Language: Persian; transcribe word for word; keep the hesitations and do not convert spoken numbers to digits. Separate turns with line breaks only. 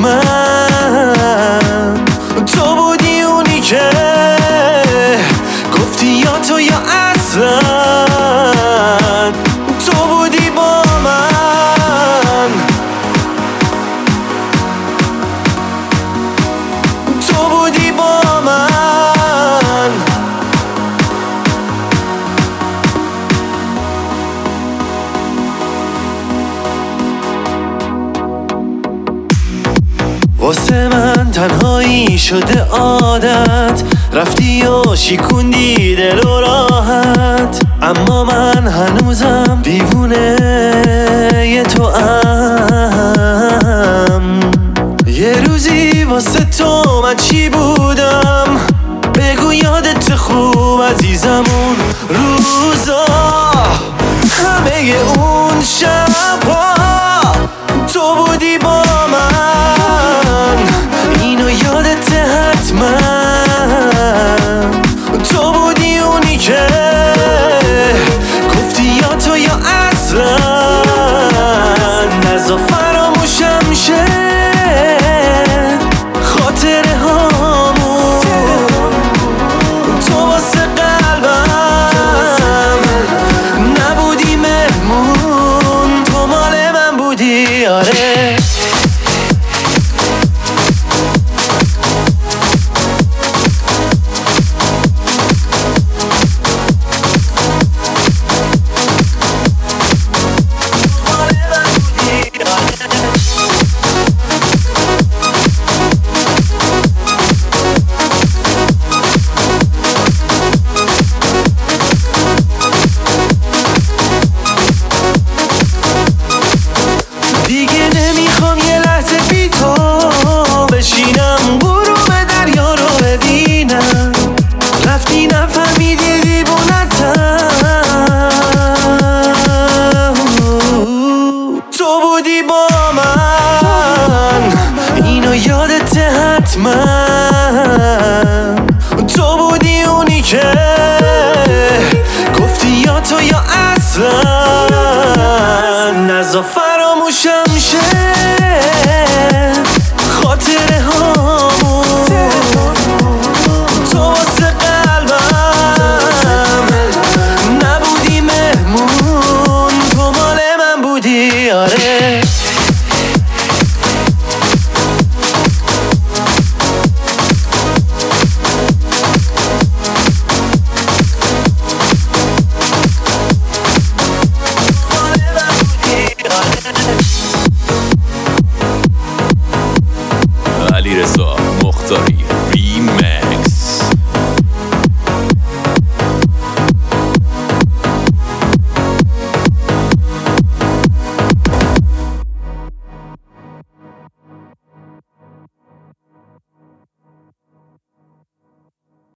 من تو بودی اونی که گفتی یا تو یا اصلا تو بودی با من تو بودی با من واسه من تنهایی شده عادت رفتی و شیکوندی دل و راحت اما من هنوزم دیوونه ی تو ام یه روزی واسه تو من چی بودم بگو یادت خوب عزیزم اون روزا همه اون شب